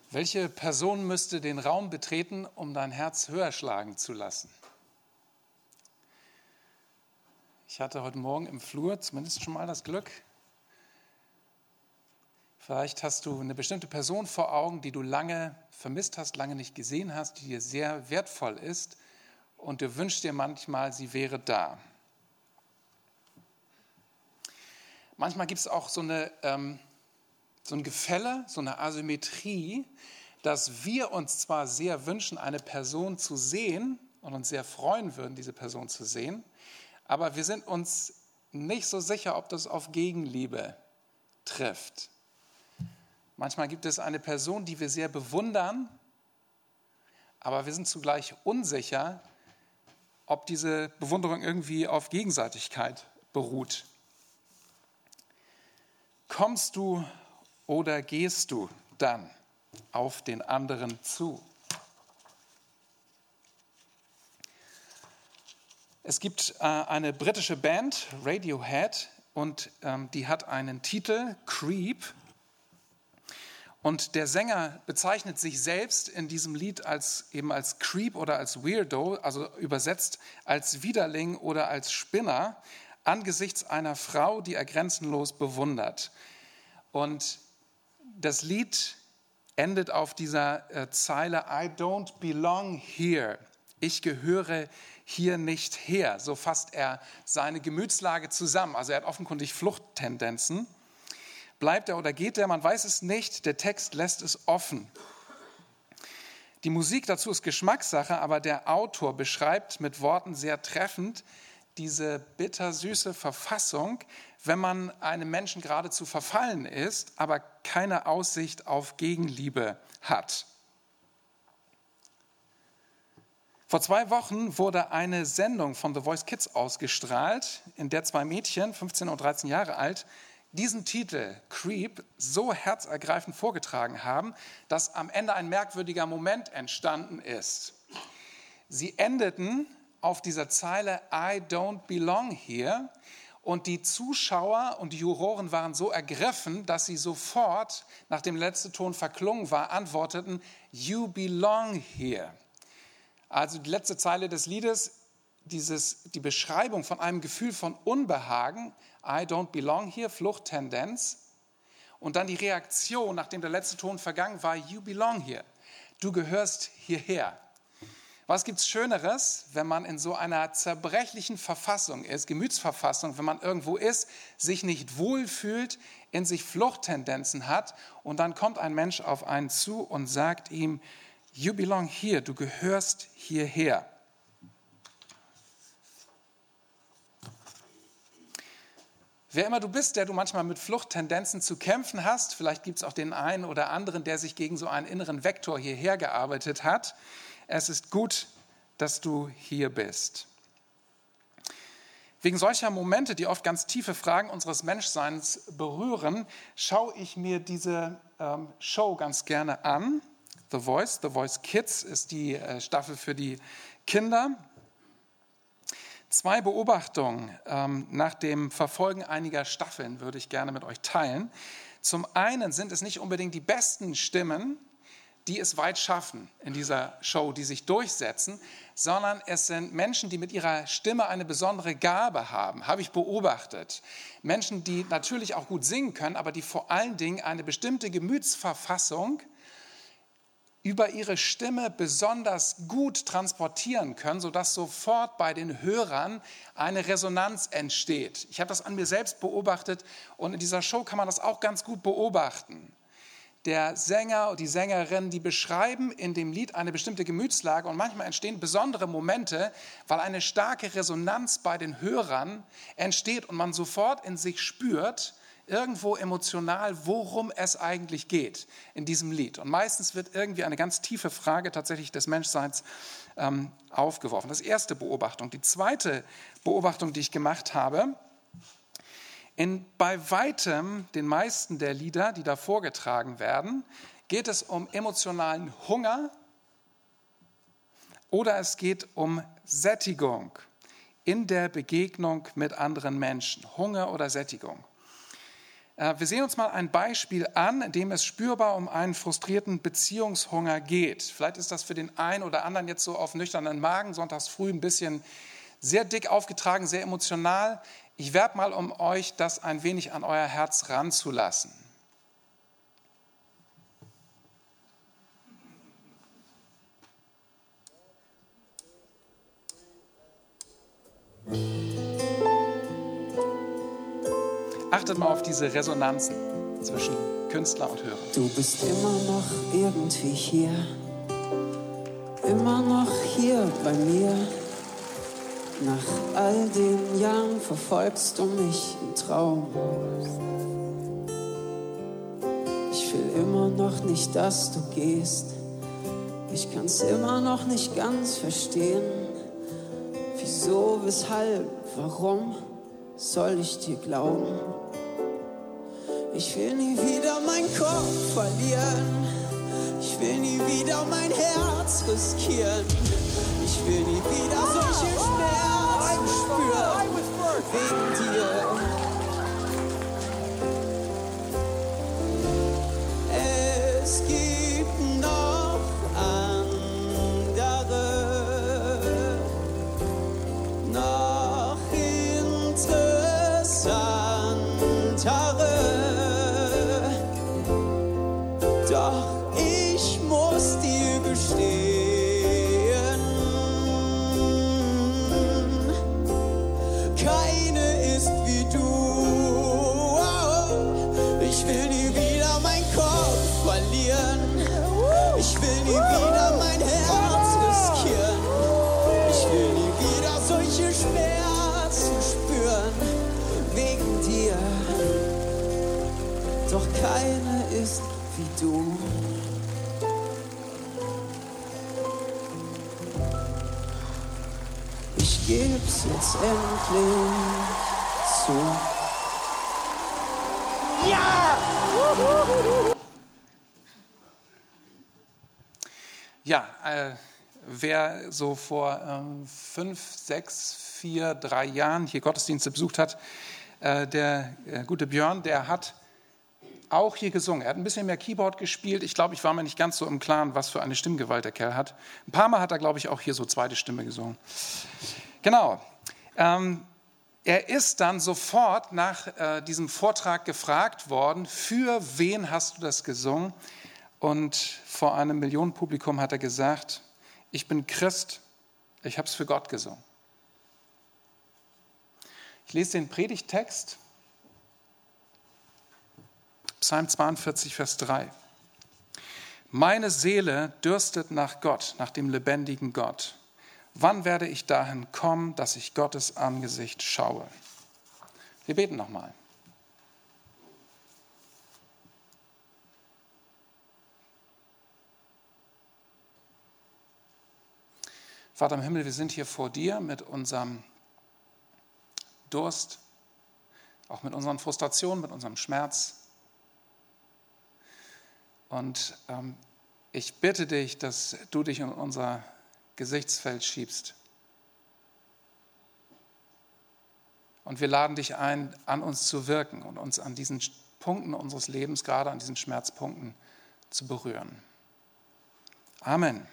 Welche Person müsste den Raum betreten, um dein Herz höher schlagen zu lassen? Ich hatte heute Morgen im Flur zumindest schon mal das Glück. Vielleicht hast du eine bestimmte Person vor Augen, die du lange vermisst hast, lange nicht gesehen hast, die dir sehr wertvoll ist und du wünschst dir manchmal, sie wäre da. Manchmal gibt es auch so ein Gefälle, so eine Asymmetrie, dass wir uns zwar sehr wünschen, eine Person zu sehen und uns sehr freuen würden, diese Person zu sehen, aber wir sind uns nicht so sicher, ob das auf Gegenliebe trifft. Manchmal gibt es eine Person, die wir sehr bewundern, aber wir sind zugleich unsicher, ob diese Bewunderung irgendwie auf Gegenseitigkeit beruht. Kommst du oder gehst du dann auf den anderen zu? Es gibt eine britische Band, Radiohead, und die hat einen Titel, Creep. Und der Sänger bezeichnet sich selbst in diesem Lied als Creep oder als Weirdo, also übersetzt als Widerling oder als Spinner, angesichts einer Frau, die er grenzenlos bewundert. Und das Lied endet auf dieser Zeile, I don't belong here. Ich gehöre hier nicht her. So fasst er seine Gemütslage zusammen. Also er hat offenkundig Fluchttendenzen. Bleibt er oder geht er? Man weiß es nicht. Der Text lässt es offen. Die Musik dazu ist Geschmackssache, aber der Autor beschreibt mit Worten sehr treffend diese bittersüße Verfassung, wenn man einem Menschen geradezu verfallen ist, aber keine Aussicht auf Gegenliebe hat. Vor 2 Wochen wurde eine Sendung von The Voice Kids ausgestrahlt, in der 2 Mädchen, 15 und 13 Jahre alt, diesen Titel Creep so herzergreifend vorgetragen haben, dass am Ende ein merkwürdiger Moment entstanden ist. Sie endeten auf dieser Zeile I don't belong here und die Zuschauer und die Juroren waren so ergriffen, dass sie sofort, nachdem der letzte Ton verklungen war, antworteten You belong here. Also die letzte Zeile des Liedes, die Beschreibung von einem Gefühl von Unbehagen, I don't belong here, Fluchttendenz. Und dann die Reaktion, nachdem der letzte Ton vergangen war, you belong here. Du gehörst hierher. Was gibt es Schöneres, wenn man in so einer zerbrechlichen Verfassung ist, Gemütsverfassung, wenn man irgendwo ist, sich nicht wohlfühlt, in sich Fluchttendenzen hat und dann kommt ein Mensch auf einen zu und sagt ihm, you belong here, du gehörst hierher. Wer immer du bist, der du manchmal mit Fluchttendenzen zu kämpfen hast, vielleicht gibt es auch den einen oder anderen, der sich gegen so einen inneren Vektor hierher gearbeitet hat. Es ist gut, dass du hier bist. Wegen solcher Momente, die oft ganz tiefe Fragen unseres Menschseins berühren, schaue ich mir diese Show ganz gerne an. The Voice Kids ist die Staffel für die Kinder. 2 Beobachtungen nach dem Verfolgen einiger Staffeln würde ich gerne mit euch teilen. Zum einen sind es nicht unbedingt die besten Stimmen, die es weit schaffen in dieser Show, die sich durchsetzen, sondern es sind Menschen, die mit ihrer Stimme eine besondere Gabe haben, habe ich beobachtet. Menschen, die natürlich auch gut singen können, aber die vor allen Dingen eine bestimmte Gemütsverfassung über ihre Stimme besonders gut transportieren können, sodass sofort bei den Hörern eine Resonanz entsteht. Ich habe das an mir selbst beobachtet und in dieser Show kann man das auch ganz gut beobachten. Der Sänger und die Sängerin, die beschreiben in dem Lied eine bestimmte Gemütslage und manchmal entstehen besondere Momente, weil eine starke Resonanz bei den Hörern entsteht und man sofort in sich spürt, irgendwo emotional, worum es eigentlich geht in diesem Lied. Und meistens wird irgendwie eine ganz tiefe Frage tatsächlich des Menschseins aufgeworfen. Das ist die erste Beobachtung. Die zweite Beobachtung, die ich gemacht habe, bei weitem den meisten der Lieder, die da vorgetragen werden, geht es um emotionalen Hunger oder es geht um Sättigung in der Begegnung mit anderen Menschen. Hunger oder Sättigung. Wir sehen uns mal ein Beispiel an, in dem es spürbar um einen frustrierten Beziehungshunger geht. Vielleicht ist das für den einen oder anderen jetzt so auf nüchternen Magen, sonntags früh ein bisschen sehr dick aufgetragen, sehr emotional. Ich werbe mal um euch, das ein wenig an euer Herz ranzulassen. Achtet mal auf diese Resonanzen zwischen Künstler und Hörer. Du bist immer noch irgendwie hier, immer noch hier bei mir. Nach all den Jahren verfolgst du mich im Traum. Ich will immer noch nicht, dass du gehst. Ich kann's immer noch nicht ganz verstehen. Wieso, weshalb, warum soll ich dir glauben? Ich will nie wieder meinen Kopf verlieren. Ich will nie wieder mein Herz riskieren. Ich will nie wieder solche Schmerzen spüren wegen dir. Es gibt noch andere, noch interessantere. Doch ich muss dir gestehen, keine ist wie du. Ich will nie wieder meinen Kopf verlieren. Ich will nie wieder mein Herz riskieren. Ich will nie wieder solche Schmerzen spüren wegen dir. Doch keine ist wie du. Ich geb's jetzt endlich zu. Ja, wer so vor 3 Jahren hier Gottesdienste besucht hat, der gute Björn, der hat auch hier gesungen. Er hat ein bisschen mehr Keyboard gespielt. Ich glaube, ich war mir nicht ganz so im Klaren, was für eine Stimmgewalt der Kerl hat. Ein paar Mal hat er, glaube ich, auch hier so zweite Stimme gesungen. Genau. Er ist dann sofort nach diesem Vortrag gefragt worden, für wen hast du das gesungen? Und vor einem Millionenpublikum hat er gesagt, ich bin Christ, ich habe es für Gott gesungen. Ich lese den Predigttext, Psalm 42, Vers 3. Meine Seele dürstet nach Gott, nach dem lebendigen Gott. Wann werde ich dahin kommen, dass ich Gottes Angesicht schaue? Wir beten nochmal. Vater im Himmel, wir sind hier vor dir mit unserem Durst, auch mit unseren Frustrationen, mit unserem Schmerz. Und ich bitte dich, dass du dich in unser Gesichtsfeld schiebst. Und wir laden dich ein, an uns zu wirken und uns an diesen Punkten unseres Lebens, gerade an diesen Schmerzpunkten, zu berühren. Amen.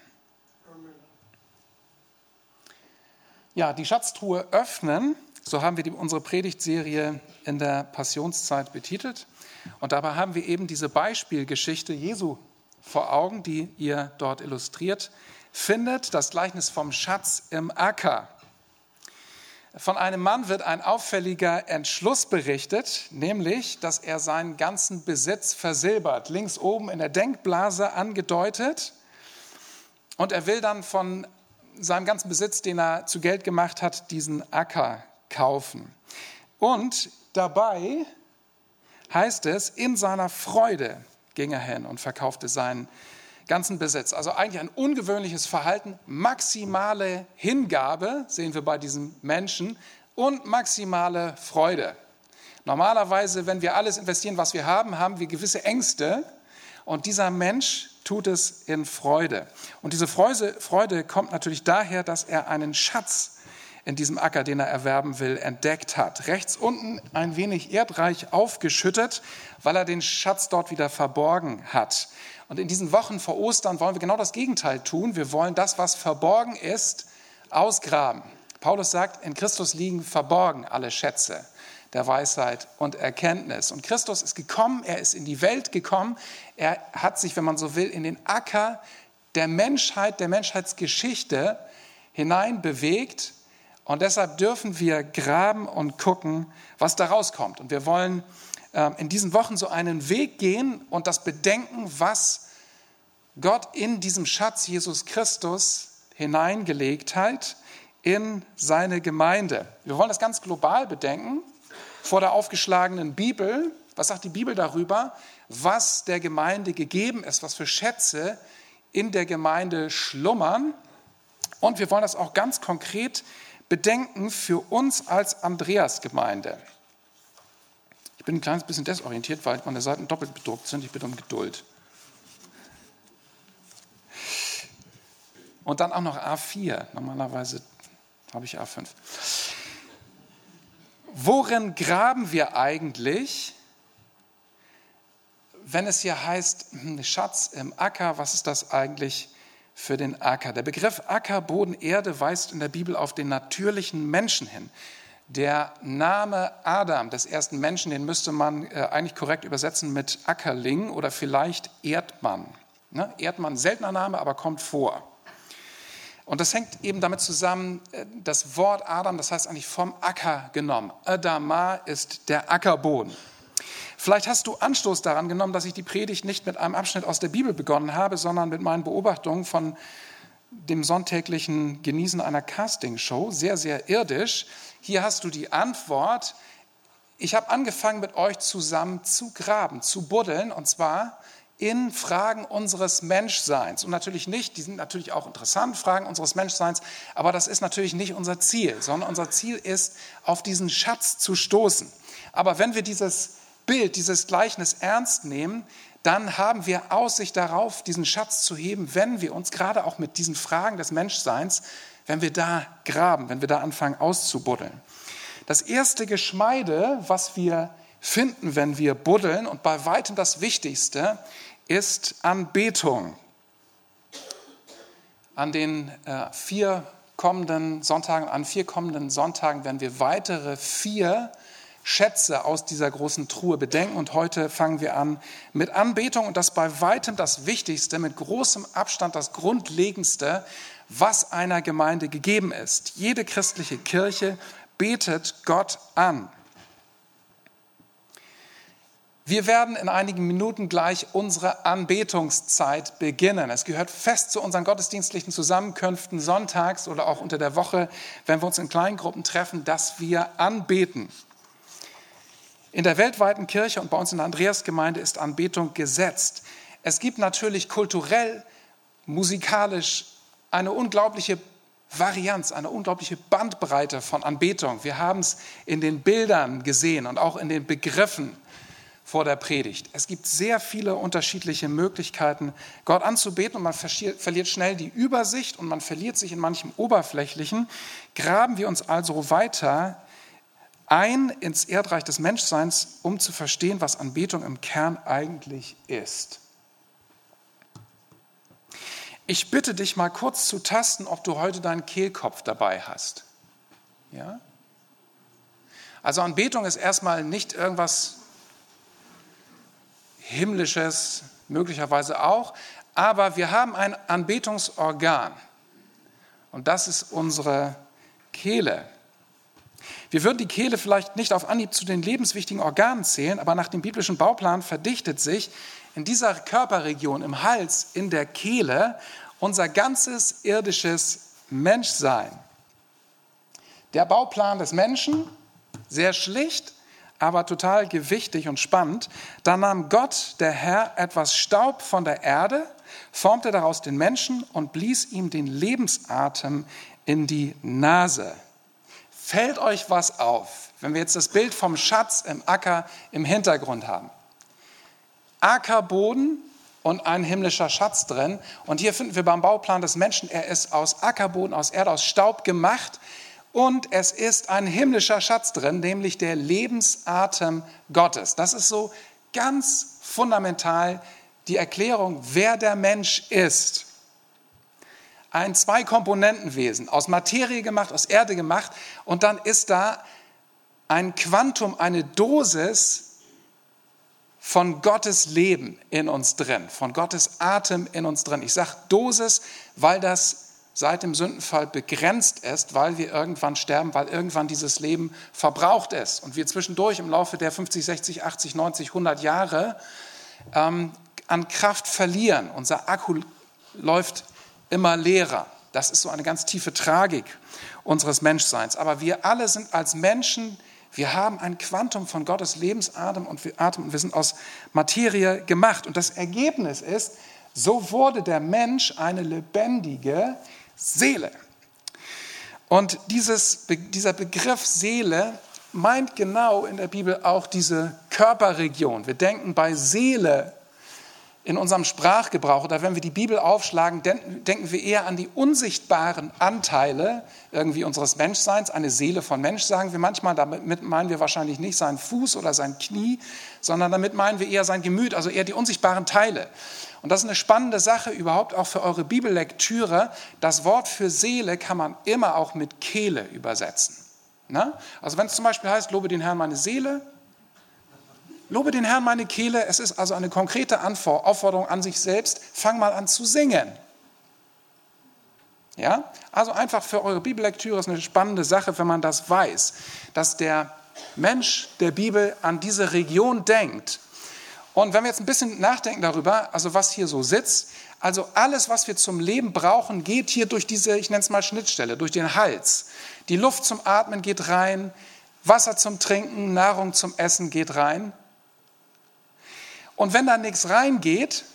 Ja, die Schatztruhe öffnen, so haben wir unsere Predigtserie in der Passionszeit betitelt. Und dabei haben wir eben diese Beispielgeschichte Jesu vor Augen, die ihr dort illustriert findet, das Gleichnis vom Schatz im Acker. Von einem Mann wird ein auffälliger Entschluss berichtet, nämlich, dass er seinen ganzen Besitz versilbert, links oben in der Denkblase angedeutet. Und er will dann von seinem ganzen Besitz, den er zu Geld gemacht hat, diesen Acker kaufen. Und dabei heißt es, in seiner Freude ging er hin und verkaufte seinen ganzen Besitz. Also eigentlich ein ungewöhnliches Verhalten, maximale Hingabe, sehen wir bei diesem Menschen, und maximale Freude. Normalerweise, wenn wir alles investieren, was wir haben, haben wir gewisse Ängste. Und dieser Mensch tut es in Freude. Und diese Freude kommt natürlich daher, dass er einen Schatz in diesem Acker, den er erwerben will, entdeckt hat. Rechts unten ein wenig erdreich aufgeschüttet, weil er den Schatz dort wieder verborgen hat. Und in diesen Wochen vor Ostern wollen wir genau das Gegenteil tun. Wir wollen das, was verborgen ist, ausgraben. Paulus sagt, in Christus liegen verborgen alle Schätze der Weisheit und Erkenntnis. Und Christus ist gekommen, er ist in die Welt gekommen, er hat sich, wenn man so will, in den Acker der Menschheit, der Menschheitsgeschichte hinein bewegt. Und deshalb dürfen wir graben und gucken, was da rauskommt. Und wir wollen in diesen Wochen so einen Weg gehen und das bedenken, was Gott in diesem Schatz Jesus Christus hineingelegt hat in seine Gemeinde. Wir wollen das ganz global bedenken, vor der aufgeschlagenen Bibel. Was sagt die Bibel darüber, was der Gemeinde gegeben ist, was für Schätze in der Gemeinde schlummern? Und wir wollen das auch ganz konkret bedenken für uns als Andreas-Gemeinde. Ich bin ein kleines bisschen desorientiert, weil meine Seiten doppelt bedruckt sind. Ich bitte um Geduld. Und dann auch noch A4. Normalerweise habe ich A5. Worin graben wir eigentlich, wenn es hier heißt, Schatz im Acker, was ist das eigentlich für den Acker? Der Begriff Acker, Boden, Erde weist in der Bibel auf den natürlichen Menschen hin. Der Name Adam, des ersten Menschen, den müsste man eigentlich korrekt übersetzen mit Ackerling oder vielleicht Erdmann. Erdmann, seltener Name, aber kommt vor. Und das hängt eben damit zusammen, das Wort Adam, das heißt eigentlich vom Acker genommen. Adama ist der Ackerboden. Vielleicht hast du Anstoß daran genommen, dass ich die Predigt nicht mit einem Abschnitt aus der Bibel begonnen habe, sondern mit meinen Beobachtungen von dem sonntäglichen Genießen einer Castingshow, sehr, sehr irdisch. Hier hast du die Antwort. Ich habe angefangen, mit euch zusammen zu graben, zu buddeln, und zwar in Fragen unseres Menschseins. Und natürlich nicht, die sind natürlich auch interessant, Fragen unseres Menschseins, aber das ist natürlich nicht unser Ziel, sondern unser Ziel ist, auf diesen Schatz zu stoßen. Aber wenn wir dieses Bild, dieses Gleichnis ernst nehmen, dann haben wir Aussicht darauf, diesen Schatz zu heben, wenn wir uns gerade auch mit diesen Fragen des Menschseins, wenn wir da graben, wenn wir da anfangen auszubuddeln. Das erste Geschmeide, was wir finden, wenn wir buddeln, und bei weitem das Wichtigste, ist Anbetung. An den 4 kommenden Sonntagen werden wir weitere 4 Schätze aus dieser großen Truhe bedenken. Und heute fangen wir an mit Anbetung, und das bei weitem das Wichtigste, mit großem Abstand das Grundlegendste, was einer Gemeinde gegeben ist. Jede christliche Kirche betet Gott an. Wir werden in einigen Minuten gleich unsere Anbetungszeit beginnen. Es gehört fest zu unseren gottesdienstlichen Zusammenkünften sonntags oder auch unter der Woche, wenn wir uns in Kleingruppen treffen, dass wir anbeten. In der weltweiten Kirche und bei uns in der Andreasgemeinde ist Anbetung gesetzt. Es gibt natürlich kulturell, musikalisch eine unglaubliche Varianz, eine unglaubliche Bandbreite von Anbetung. Wir haben es in den Bildern gesehen und auch in den Begriffen vor der Predigt. Es gibt sehr viele unterschiedliche Möglichkeiten, Gott anzubeten, und man verliert schnell die Übersicht und man verliert sich in manchem Oberflächlichen. Graben wir uns also weiter ein ins Erdreich des Menschseins, um zu verstehen, was Anbetung im Kern eigentlich ist. Ich bitte dich mal kurz zu tasten, ob du heute deinen Kehlkopf dabei hast. Ja? Also Anbetung ist erstmal nicht irgendwas Himmlisches, möglicherweise auch, aber wir haben ein Anbetungsorgan, und das ist unsere Kehle. Wir würden die Kehle vielleicht nicht auf Anhieb zu den lebenswichtigen Organen zählen, aber nach dem biblischen Bauplan verdichtet sich in dieser Körperregion, im Hals, in der Kehle, unser ganzes irdisches Menschsein. Der Bauplan des Menschen, sehr schlicht, aber total gewichtig und spannend. Da nahm Gott, der Herr, etwas Staub von der Erde, formte daraus den Menschen und blies ihm den Lebensatem in die Nase. Fällt euch was auf, wenn wir jetzt das Bild vom Schatz im Acker im Hintergrund haben? Ackerboden und ein himmlischer Schatz drin. Und hier finden wir beim Bauplan des Menschen, er ist aus Ackerboden, aus Erde, aus Staub gemacht. Und es ist ein himmlischer Schatz drin, nämlich der Lebensatem Gottes. Das ist so ganz fundamental die Erklärung, wer der Mensch ist. Ein Zwei-Komponenten-Wesen, aus Materie gemacht, aus Erde gemacht. Und dann ist da ein Quantum, eine Dosis von Gottes Leben in uns drin, von Gottes Atem in uns drin. Ich sage Dosis, weil das seit dem Sündenfall begrenzt ist, weil wir irgendwann sterben, weil irgendwann dieses Leben verbraucht ist. Und wir zwischendurch im Laufe der 50, 60, 80, 90, 100 Jahre an Kraft verlieren. Unser Akku läuft immer leerer. Das ist so eine ganz tiefe Tragik unseres Menschseins. Aber wir alle sind als Menschen, wir haben ein Quantum von Gottes Lebensatem und wir sind aus Materie gemacht. Und das Ergebnis ist, so wurde der Mensch eine lebendige Seele. Und dieser Begriff Seele meint genau in der Bibel auch diese Körperregion. Wir denken bei Seele in unserem Sprachgebrauch oder wenn wir die Bibel aufschlagen, denken wir eher an die unsichtbaren Anteile irgendwie unseres Menschseins. Eine Seele von Mensch sagen wir manchmal, damit meinen wir wahrscheinlich nicht seinen Fuß oder sein Knie, sondern damit meinen wir eher sein Gemüt, also eher die unsichtbaren Teile. Und das ist eine spannende Sache überhaupt auch für eure Bibellektüre. Das Wort für Seele kann man immer auch mit Kehle übersetzen. Na? Also wenn es zum Beispiel heißt, lobe den Herrn meine Seele, lobe den Herrn meine Kehle, es ist also eine konkrete Aufforderung an sich selbst, fang mal an zu singen. Ja? Also einfach für eure Bibellektüre ist eine spannende Sache, wenn man das weiß, dass der Mensch der Bibel an diese Region denkt. Und wenn wir jetzt ein bisschen nachdenken darüber, also was hier so sitzt, also alles, was wir zum Leben brauchen, geht hier durch diese, ich nenne es mal Schnittstelle, durch den Hals. Die Luft zum Atmen geht rein, Wasser zum Trinken, Nahrung zum Essen geht rein. Und wenn da nichts reingeht,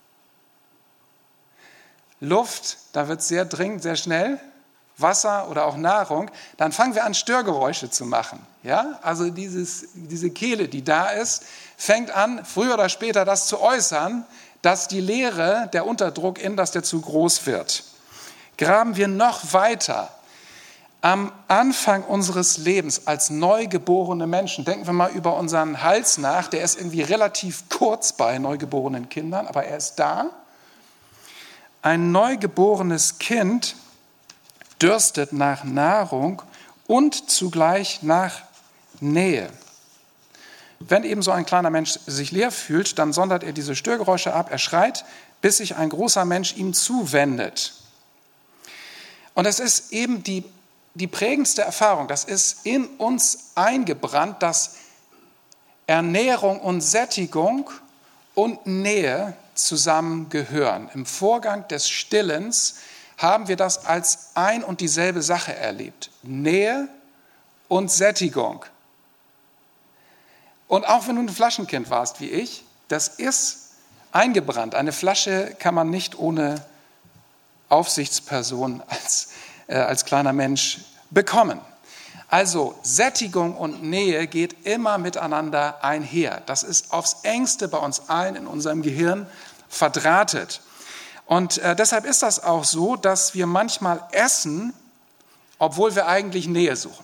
Luft, da wird es sehr dringend, sehr schnell, Wasser oder auch Nahrung, dann fangen wir an, Störgeräusche zu machen. Ja? Also diese Kehle, die da ist, fängt an, früher oder später das zu äußern, dass die Leere, der Unterdruck dass der zu groß wird. Graben wir noch weiter. Am Anfang unseres Lebens als neugeborene Menschen, denken wir mal über unseren Hals nach, der ist irgendwie relativ kurz bei neugeborenen Kindern, aber er ist da. Ein neugeborenes Kind dürstet nach Nahrung und zugleich nach Nähe. Wenn eben so ein kleiner Mensch sich leer fühlt, dann sondert er diese Störgeräusche ab, er schreit, bis sich ein großer Mensch ihm zuwendet. Und es ist eben die prägendste Erfahrung, das ist in uns eingebrannt, dass Ernährung und Sättigung und Nähe zusammengehören. Im Vorgang des Stillens haben wir das als ein und dieselbe Sache erlebt. Nähe und Sättigung. Und auch wenn du ein Flaschenkind warst wie ich, das ist eingebrannt. Eine Flasche kann man nicht ohne Aufsichtsperson als kleiner Mensch bekommen. Also Sättigung und Nähe geht immer miteinander einher. Das ist aufs Engste bei uns allen in unserem Gehirn verdrahtet. Und deshalb ist das auch so, dass wir manchmal essen, obwohl wir eigentlich Nähe suchen.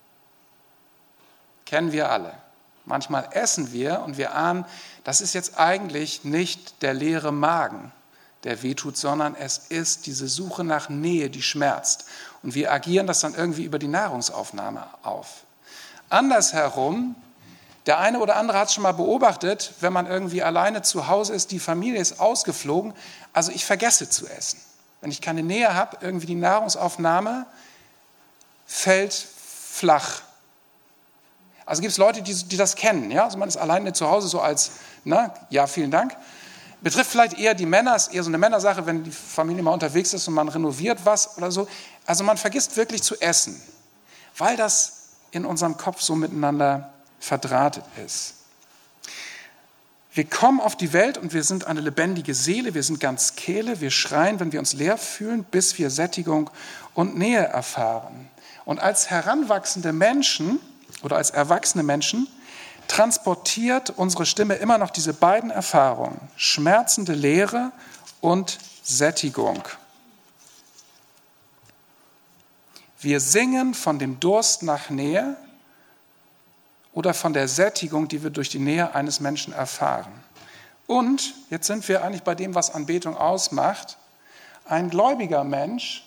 Kennen wir alle. Manchmal essen wir und wir ahnen, das ist jetzt eigentlich nicht der leere Magen, der wehtut, sondern es ist diese Suche nach Nähe, die schmerzt. Und wir agieren das dann irgendwie über die Nahrungsaufnahme auf. Andersherum, der eine oder andere hat es schon mal beobachtet, wenn man irgendwie alleine zu Hause ist, die Familie ist ausgeflogen, also ich vergesse zu essen. Wenn ich keine Nähe habe, irgendwie die Nahrungsaufnahme fällt flach. Also gibt es Leute, die das kennen. Ja? Also man ist alleine zu Hause so als, ja, vielen Dank. Betrifft vielleicht eher die Männer, ist eher so eine Männersache, wenn die Familie mal unterwegs ist und man renoviert was oder so. Also man vergisst wirklich zu essen, weil das in unserem Kopf so miteinander verdrahtet ist. Wir kommen auf die Welt und wir sind eine lebendige Seele, wir sind ganz Kehle, wir schreien, wenn wir uns leer fühlen, bis wir Sättigung und Nähe erfahren. Und als heranwachsende Menschen oder als erwachsene Menschen transportiert unsere Stimme immer noch diese beiden Erfahrungen, schmerzende Leere und Sättigung. Wir singen von dem Durst nach Nähe oder von der Sättigung, die wir durch die Nähe eines Menschen erfahren. Und jetzt sind wir eigentlich bei dem, was Anbetung ausmacht. Ein gläubiger Mensch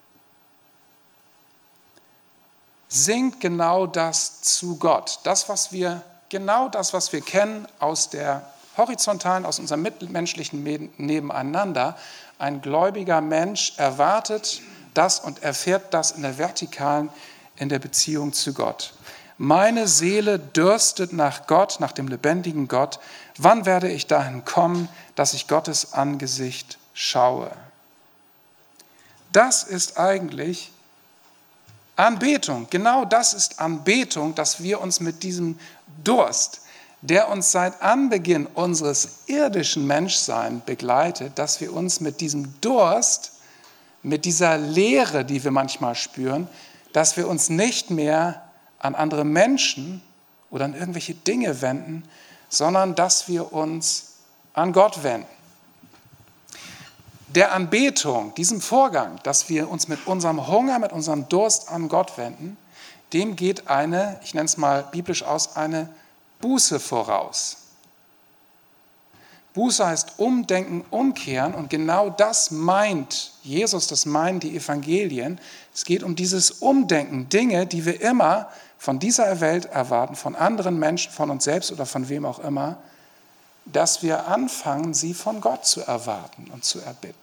singt genau das zu Gott. Genau das, was wir kennen aus der horizontalen, aus unserem mitmenschlichen Nebeneinander. Ein gläubiger Mensch erwartet das und erfährt das in der vertikalen, in der Beziehung zu Gott. Meine Seele dürstet nach Gott, nach dem lebendigen Gott. Wann werde ich dahin kommen, dass ich Gottes Angesicht schaue? Das ist eigentlich Anbetung. Genau das ist Anbetung, dass wir uns mit diesem Durst, der uns seit Anbeginn unseres irdischen Menschseins begleitet, dass wir uns mit diesem Durst, mit dieser Leere, die wir manchmal spüren, dass wir uns nicht mehr an andere Menschen oder an irgendwelche Dinge wenden, sondern dass wir uns an Gott wenden. Der Anbetung, diesem Vorgang, dass wir uns mit unserem Hunger, mit unserem Durst an Gott wenden, dem geht eine, ich nenne es mal biblisch aus, eine Buße voraus. Buße heißt umdenken, umkehren und genau das meint Jesus, das meinen die Evangelien. Es geht um dieses Umdenken, Dinge, die wir immer von dieser Welt erwarten, von anderen Menschen, von uns selbst oder von wem auch immer, dass wir anfangen, sie von Gott zu erwarten und zu erbitten.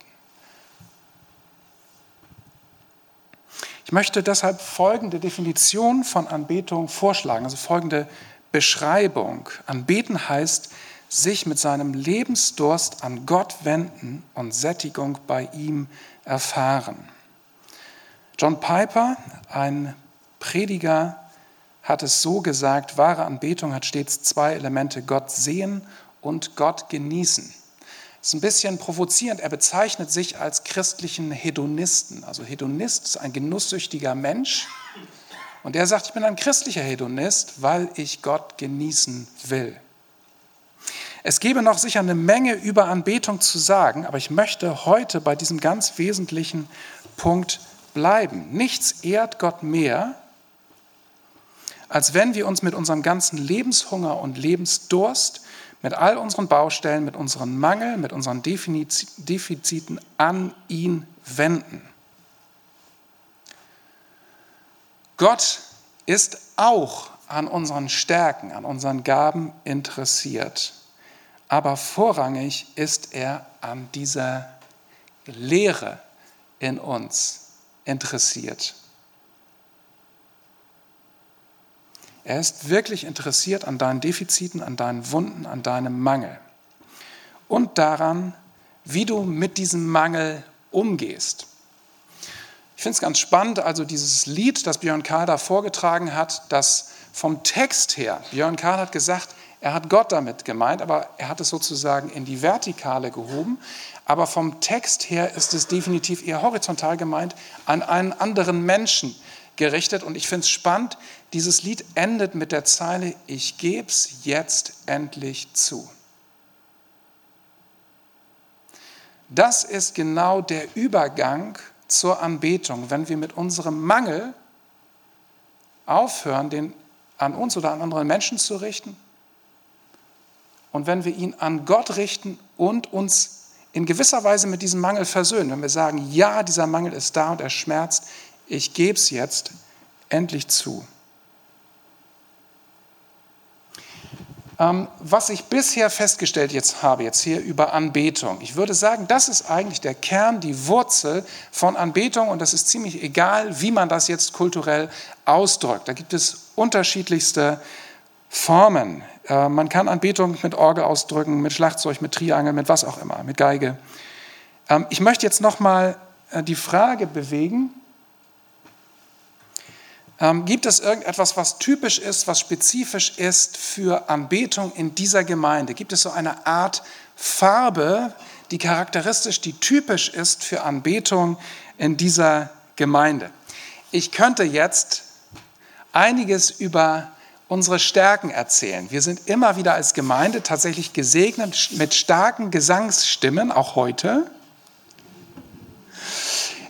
Ich möchte deshalb folgende Definition von Anbetung vorschlagen, also folgende Beschreibung. Anbeten heißt, sich mit seinem Lebensdurst an Gott wenden und Sättigung bei ihm erfahren. John Piper, ein Prediger, hat es so gesagt, wahre Anbetung hat stets zwei Elemente, Gott sehen und Gott genießen. Das ist ein bisschen provozierend, er bezeichnet sich als christlichen Hedonisten. Also Hedonist ist ein genusssüchtiger Mensch und er sagt, ich bin ein christlicher Hedonist, weil ich Gott genießen will. Es gäbe noch sicher eine Menge über Anbetung zu sagen, aber ich möchte heute bei diesem ganz wesentlichen Punkt bleiben. Nichts ehrt Gott mehr, als wenn wir uns mit unserem ganzen Lebenshunger und Lebensdurst, mit all unseren Baustellen, mit unseren Mangel, mit unseren Defiziten an ihn wenden. Gott ist auch an unseren Stärken, an unseren Gaben interessiert. Aber vorrangig ist er an dieser Leere in uns interessiert. Er ist wirklich interessiert an deinen Defiziten, an deinen Wunden, an deinem Mangel und daran, wie du mit diesem Mangel umgehst. Ich finde es ganz spannend, also dieses Lied, das Björn Karl da vorgetragen hat, das vom Text her, Björn Karl hat gesagt, er hat Gott damit gemeint, aber er hat es sozusagen in die Vertikale gehoben. Aber vom Text her ist es definitiv eher horizontal gemeint, an einen anderen Menschen gerichtet. Und ich finde es spannend, dieses Lied endet mit der Zeile, ich geb's jetzt endlich zu. Das ist genau der Übergang zur Anbetung, wenn wir mit unserem Mangel aufhören, den an uns oder an anderen Menschen zu richten, und wenn wir ihn an Gott richten und uns in gewisser Weise mit diesem Mangel versöhnen, wenn wir sagen, ja, dieser Mangel ist da und er schmerzt, ich gebe es jetzt endlich zu. Was ich bisher festgestellt habe, jetzt hier über Anbetung, ich würde sagen, das ist eigentlich der Kern, die Wurzel von Anbetung und das ist ziemlich egal, wie man das jetzt kulturell ausdrückt. Da gibt es unterschiedlichste Formen. Man kann Anbetung mit Orgel ausdrücken, mit Schlagzeug, mit Triangel, mit was auch immer, mit Geige. Ich möchte jetzt nochmal die Frage bewegen, gibt es irgendetwas, was typisch ist, was spezifisch ist für Anbetung in dieser Gemeinde? Gibt es so eine Art Farbe, die charakteristisch, die typisch ist für Anbetung in dieser Gemeinde? Ich könnte jetzt einiges über unsere Stärken erzählen. Wir sind immer wieder als Gemeinde tatsächlich gesegnet mit starken Gesangsstimmen, auch heute.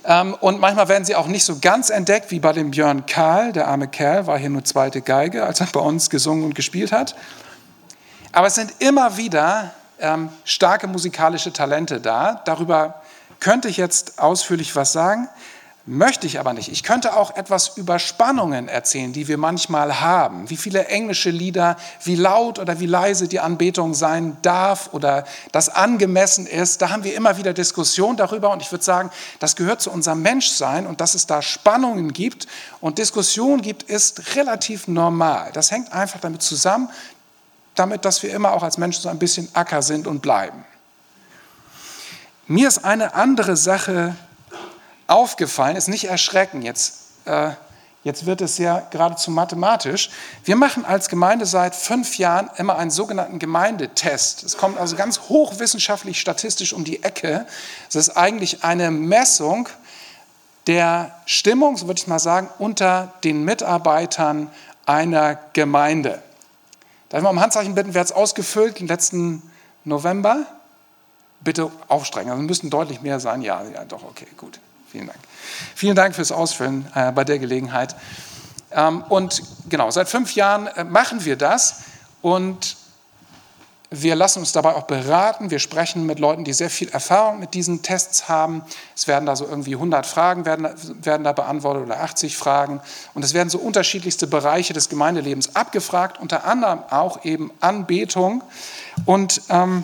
Und manchmal werden sie auch nicht so ganz entdeckt, wie bei dem Björn Kahl. Der arme Kerl war hier nur zweite Geige, als er bei uns gesungen und gespielt hat. Aber es sind immer wieder starke musikalische Talente da. Darüber könnte ich jetzt ausführlich was sagen, möchte ich aber nicht. Ich könnte auch etwas über Spannungen erzählen, die wir manchmal haben. Wie viele englische Lieder, wie laut oder wie leise die Anbetung sein darf oder das angemessen ist. Da haben wir immer wieder Diskussionen darüber und ich würde sagen, das gehört zu unserem Menschsein und dass es da Spannungen gibt und Diskussionen gibt, ist relativ normal. Das hängt einfach damit zusammen, dass wir immer auch als Menschen so ein bisschen Acker sind und bleiben. Mir ist eine andere Sache aufgefallen, ist nicht erschreckend, jetzt wird es ja geradezu mathematisch. Wir machen als Gemeinde seit 5 Jahren immer einen sogenannten Gemeindetest. Es kommt also ganz hochwissenschaftlich statistisch um die Ecke. Es ist eigentlich eine Messung der Stimmung, so würde ich mal sagen, unter den Mitarbeitern einer Gemeinde. Darf ich mal um Handzeichen bitten, wer hat es ausgefüllt im letzten November? Bitte aufstrecken, also müssten deutlich mehr sein. Ja, doch, okay, gut. Vielen Dank. Vielen Dank fürs Ausfüllen bei der Gelegenheit. Und genau, seit 5 Jahren machen wir das und wir lassen uns dabei auch beraten. Wir sprechen mit Leuten, die sehr viel Erfahrung mit diesen Tests haben. Es werden da so irgendwie 100 Fragen werden da beantwortet oder 80 Fragen. Und es werden so unterschiedlichste Bereiche des Gemeindelebens abgefragt, unter anderem auch eben Anbetung. Und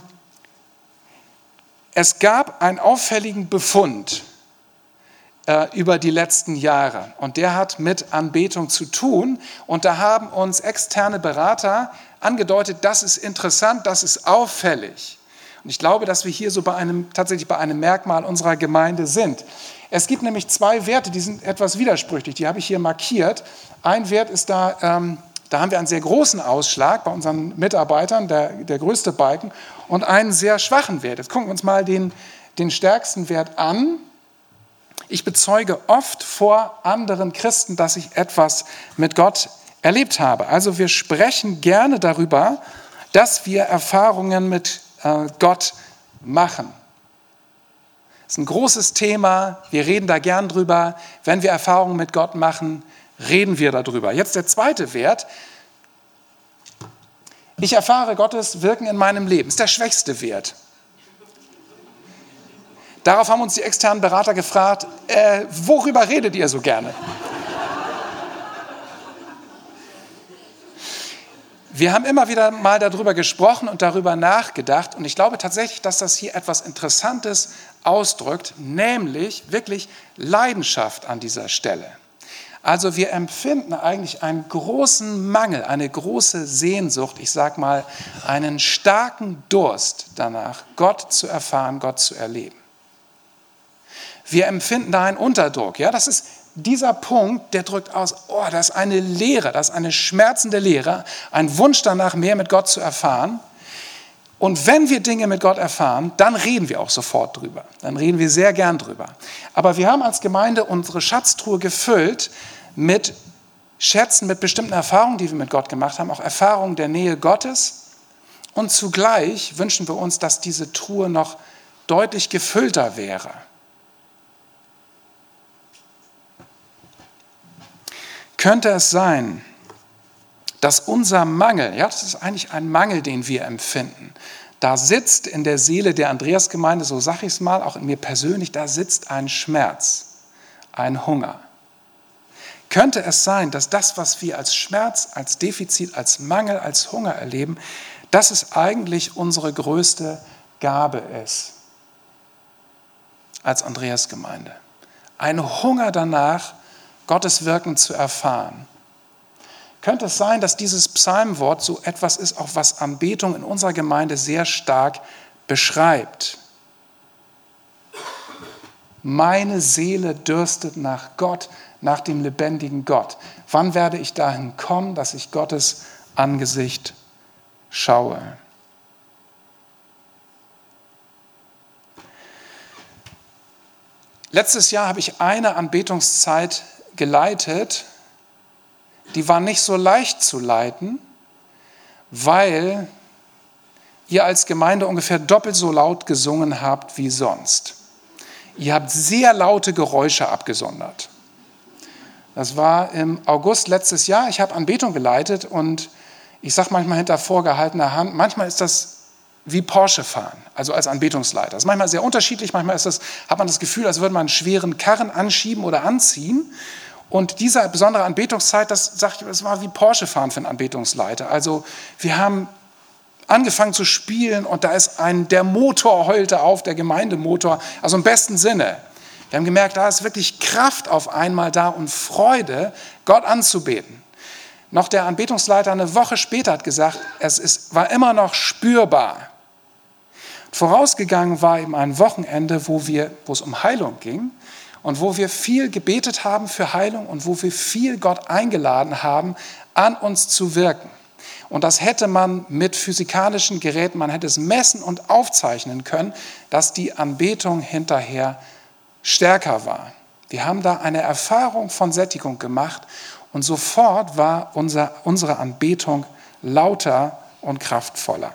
es gab einen auffälligen Befund über die letzten Jahre. Und der hat mit Anbetung zu tun. Und da haben uns externe Berater angedeutet, das ist interessant, das ist auffällig. Und ich glaube, dass wir hier so tatsächlich bei einem Merkmal unserer Gemeinde sind. Es gibt nämlich 2 Werte, die sind etwas widersprüchlich. Die habe ich hier markiert. Ein Wert ist da haben wir einen sehr großen Ausschlag bei unseren Mitarbeitern, der größte Balken, und einen sehr schwachen Wert. Jetzt gucken wir uns mal den stärksten Wert an. Ich bezeuge oft vor anderen Christen, dass ich etwas mit Gott erlebt habe. Also wir sprechen gerne darüber, dass wir Erfahrungen mit Gott machen. Das ist ein großes Thema, wir reden da gern drüber. Wenn wir Erfahrungen mit Gott machen, reden wir darüber. Jetzt der zweite Wert. Ich erfahre Gottes Wirken in meinem Leben. Das ist der schwächste Wert. Darauf haben uns die externen Berater gefragt, worüber redet ihr so gerne? Wir haben immer wieder mal darüber gesprochen und darüber nachgedacht und ich glaube tatsächlich, dass das hier etwas Interessantes ausdrückt, nämlich wirklich Leidenschaft an dieser Stelle. Also wir empfinden eigentlich einen großen Mangel, eine große Sehnsucht, ich sage mal einen starken Durst danach, Gott zu erfahren, Gott zu erleben. Wir empfinden da einen Unterdruck. Ja, das ist dieser Punkt, der drückt aus, das ist eine Leere, das ist eine schmerzende Leere, ein Wunsch danach, mehr mit Gott zu erfahren. Und wenn wir Dinge mit Gott erfahren, dann reden wir auch sofort drüber. Dann reden wir sehr gern drüber. Aber wir haben als Gemeinde unsere Schatztruhe gefüllt mit Schätzen, mit bestimmten Erfahrungen, die wir mit Gott gemacht haben, auch Erfahrungen der Nähe Gottes. Und zugleich wünschen wir uns, dass diese Truhe noch deutlich gefüllter wäre. Könnte es sein, dass unser Mangel, ja, das ist eigentlich ein Mangel, den wir empfinden, da sitzt in der Seele der Andreasgemeinde, so sage ich es mal, auch in mir persönlich, da sitzt ein Schmerz, ein Hunger. Könnte es sein, dass das, was wir als Schmerz, als Defizit, als Mangel, als Hunger erleben, dass es eigentlich unsere größte Gabe ist als Andreasgemeinde? Ein Hunger danach, Gottes Wirken zu erfahren. Könnte es sein, dass dieses Psalmwort so etwas ist, auch was Anbetung in unserer Gemeinde sehr stark beschreibt? Meine Seele dürstet nach Gott, nach dem lebendigen Gott. Wann werde ich dahin kommen, dass ich Gottes Angesicht schaue? Letztes Jahr habe ich eine Anbetungszeit geleitet, die war nicht so leicht zu leiten, weil ihr als Gemeinde ungefähr doppelt so laut gesungen habt wie sonst. Ihr habt sehr laute Geräusche abgesondert. Das war im August letztes Jahr. Ich habe Anbetung geleitet und ich sage manchmal hinter vorgehaltener Hand, manchmal ist das wie Porsche fahren, also als Anbetungsleiter. Das ist manchmal sehr unterschiedlich, manchmal hat man das Gefühl, als würde man einen schweren Karren anschieben oder anziehen. Und diese besondere Anbetungszeit, das war wie Porsche fahren für einen Anbetungsleiter. Also wir haben angefangen zu spielen und da ist der Motor heulte auf, der Gemeindemotor, also im besten Sinne. Wir haben gemerkt, da ist wirklich Kraft auf einmal da und Freude, Gott anzubeten. Noch der Anbetungsleiter eine Woche später hat gesagt, war immer noch spürbar. Vorausgegangen war eben ein Wochenende, wo es um Heilung ging und wo wir viel gebetet haben für Heilung und wo wir viel Gott eingeladen haben, an uns zu wirken. Und das hätte man mit physikalischen Geräten, man hätte es messen und aufzeichnen können, dass die Anbetung hinterher stärker war. Wir haben da eine Erfahrung von Sättigung gemacht und sofort war unsere Anbetung lauter und kraftvoller.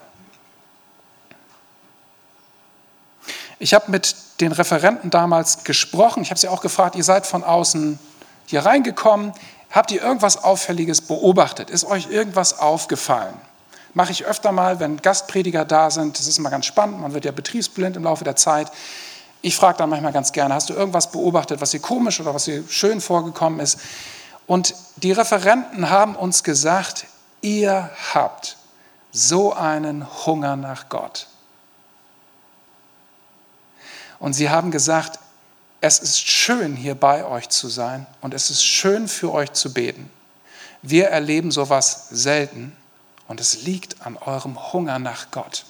Ich habe mit den Referenten damals gesprochen. Ich habe sie auch gefragt, ihr seid von außen hier reingekommen. Habt ihr irgendwas Auffälliges beobachtet? Ist euch irgendwas aufgefallen? Mache ich öfter mal, wenn Gastprediger da sind. Das ist immer ganz spannend. Man wird ja betriebsblind im Laufe der Zeit. Ich frage dann manchmal ganz gerne, hast du irgendwas beobachtet, was dir komisch oder was dir schön vorgekommen ist? Und die Referenten haben uns gesagt, ihr habt so einen Hunger nach Gott. Und sie haben gesagt, es ist schön, hier bei euch zu sein und es ist schön, für euch zu beten. Wir erleben sowas selten und es liegt an eurem Hunger nach Gott.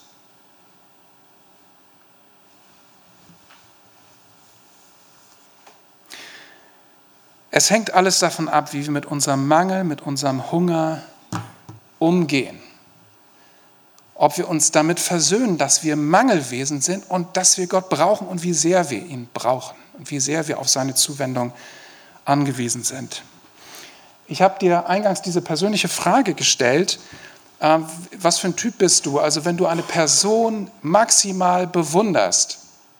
Es hängt alles davon ab, wie wir mit unserem Mangel, mit unserem Hunger umgehen. Ob wir uns damit versöhnen, dass wir Mangelwesen sind und dass wir Gott brauchen und wie sehr wir ihn brauchen und wie sehr wir auf seine Zuwendung angewiesen sind. Ich habe dir eingangs diese persönliche Frage gestellt, was für ein Typ bist du? Also wenn du eine Person maximal bewunderst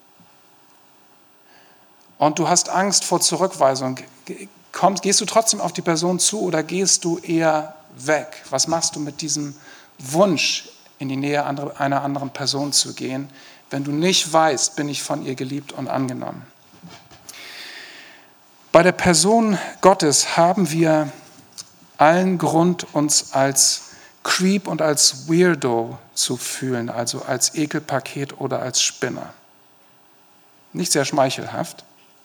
und du hast Angst vor Zurückweisung, gehst du trotzdem auf die Person zu oder gehst du eher weg? Was machst du mit diesem Wunsch, in die Nähe einer anderen Person zu gehen, wenn du nicht weißt, bin ich von ihr geliebt und angenommen? Bei der Person Gottes haben wir allen Grund, uns als Creep und als Weirdo zu fühlen, also als Ekelpaket oder als Spinner. Nicht sehr schmeichelhaft.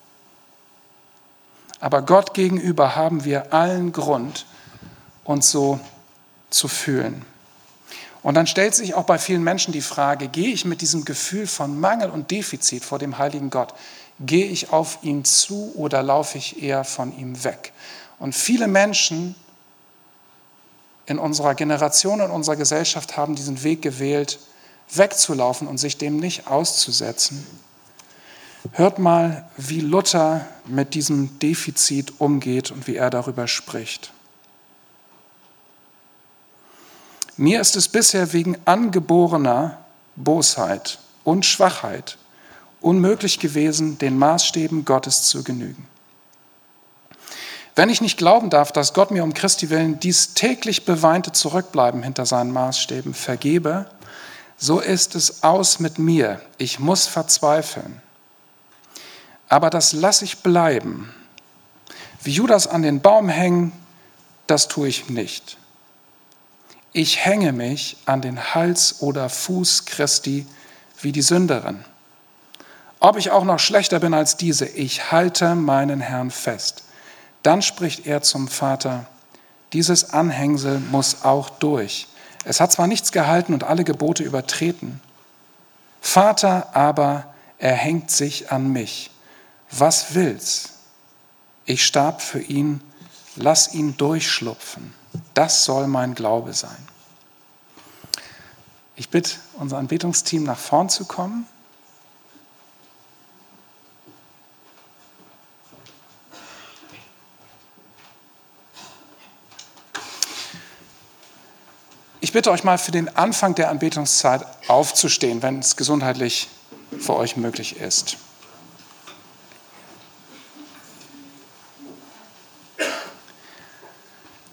Aber Gott gegenüber haben wir allen Grund, uns so zu fühlen. Und dann stellt sich auch bei vielen Menschen die Frage, gehe ich mit diesem Gefühl von Mangel und Defizit vor dem heiligen Gott, gehe ich auf ihn zu oder laufe ich eher von ihm weg? Und viele Menschen in unserer Generation, in unserer Gesellschaft haben diesen Weg gewählt, wegzulaufen und sich dem nicht auszusetzen. Hört mal, wie Luther mit diesem Defizit umgeht und wie er darüber spricht. Mir ist es bisher wegen angeborener Bosheit und Schwachheit unmöglich gewesen, den Maßstäben Gottes zu genügen. Wenn ich nicht glauben darf, dass Gott mir um Christi willen dies täglich beweinte Zurückbleiben hinter seinen Maßstäben vergebe, so ist es aus mit mir. Ich muss verzweifeln. Aber das lasse ich bleiben. Wie Judas an den Baum hängen, das tue ich nicht. Ich hänge mich an den Hals oder Fuß Christi wie die Sünderin. Ob ich auch noch schlechter bin als diese, ich halte meinen Herrn fest. Dann spricht er zum Vater, dieses Anhängsel muss auch durch. Es hat zwar nichts gehalten und alle Gebote übertreten. Vater aber, er hängt sich an mich. Was will's? Ich starb für ihn, lass ihn durchschlupfen. Das soll mein Glaube sein. Ich bitte unser Anbetungsteam nach vorn zu kommen. Ich bitte euch mal für den Anfang der Anbetungszeit aufzustehen, wenn es gesundheitlich für euch möglich ist.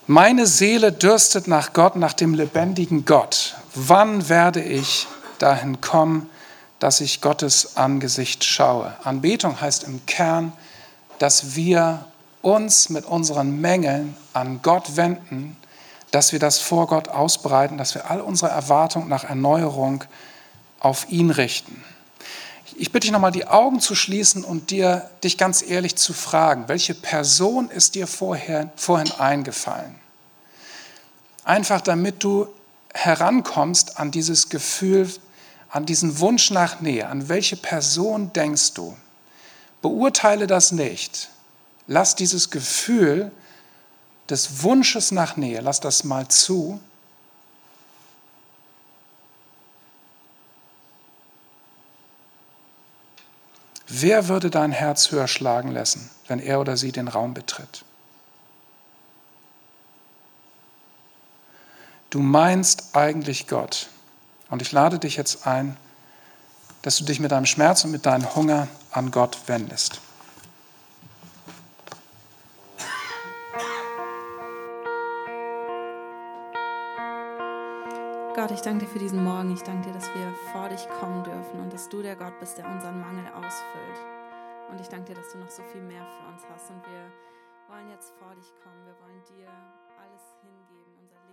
Meine Seele dürstet nach Gott, nach dem lebendigen Gott. Wann werde ich dahin kommen, dass ich Gottes Angesicht schaue? Anbetung heißt im Kern, dass wir uns mit unseren Mängeln an Gott wenden, dass wir das vor Gott ausbreiten, dass wir all unsere Erwartungen nach Erneuerung auf ihn richten. Ich bitte dich nochmal, die Augen zu schließen und dich ganz ehrlich zu fragen, welche Person ist dir vorhin eingefallen? Einfach damit du herankommst an dieses Gefühl, an diesen Wunsch nach Nähe. An welche Person denkst du? Beurteile das nicht. Lass dieses Gefühl des Wunsches nach Nähe, lass das mal zu. Wer würde dein Herz höher schlagen lassen, wenn er oder sie den Raum betritt? Du meinst eigentlich Gott. Und ich lade dich jetzt ein, dass du dich mit deinem Schmerz und mit deinem Hunger an Gott wendest. Gott, ich danke dir für diesen Morgen. Ich danke dir, dass wir vor dich kommen dürfen und dass du der Gott bist, der unseren Mangel ausfüllt. Und ich danke dir, dass du noch so viel mehr für uns hast. Und wir wollen jetzt vor dich kommen. Wir wollen dir alles hingeben, unser Leben.